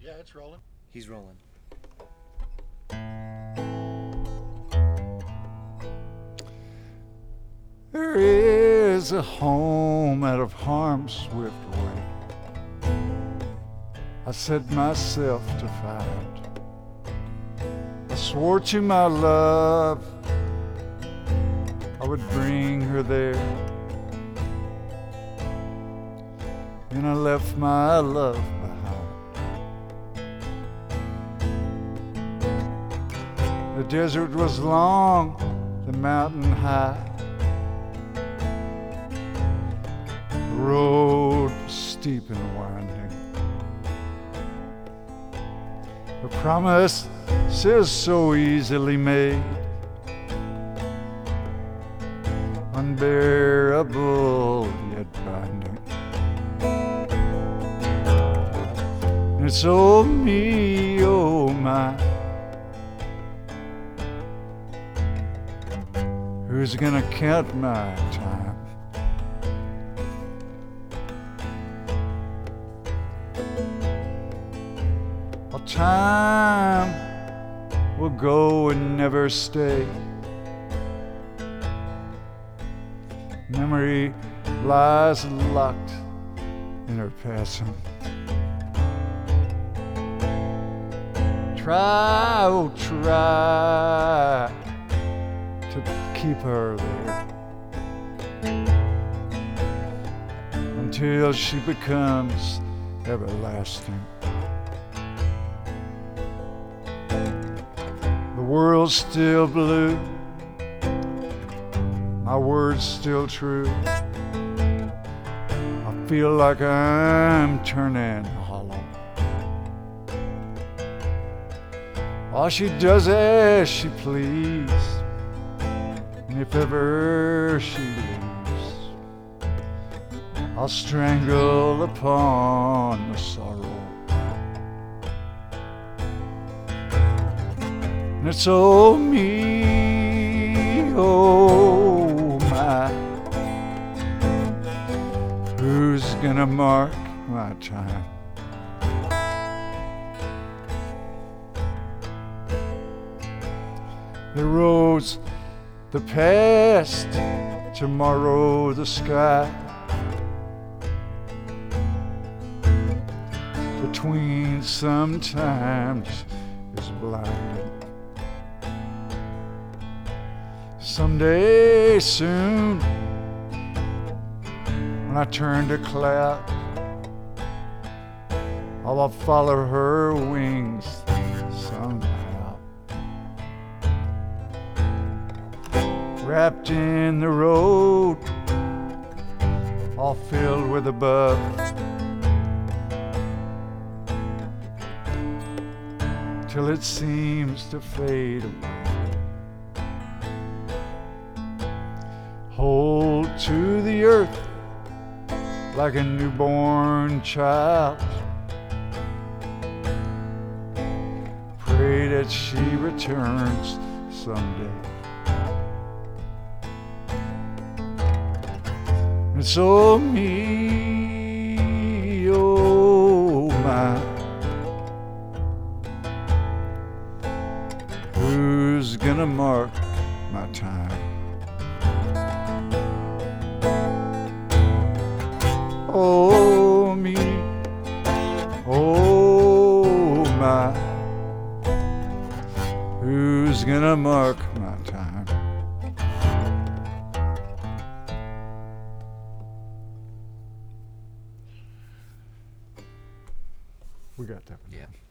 Yeah, it's rolling. He's rolling. There is a home out of harm's swift way I set myself to find. I swore to my love I would bring her there, and I left my love behind. The desert was long, the mountain high, the road was steep and winding. The promise says so easily made, unbearable yet binding. And it's oh me, oh my, who's gonna count my time? Well, time will go and never stay. Memory lies locked in her passing. Try, oh try to keep her there until she becomes everlasting. The world's still blue, my word's still true. I feel like I'm turning hollow. While she does as she please, and if ever she leaves, I'll strangle upon the sorrow. And it's oh me, oh my, who's gonna mark my time? The roads, the past, tomorrow the sky, between sometimes is blinding. Someday soon, when I turn to cloud, I will follow her wings somehow. Wrapped in the road, all filled with above, till it seems to fade away. Hold to the earth like a newborn child. Pray that she returns someday. It's oh me, oh my, who's gonna mark my time? Oh me, oh my, who's gonna mark my time? We got that one. Yeah.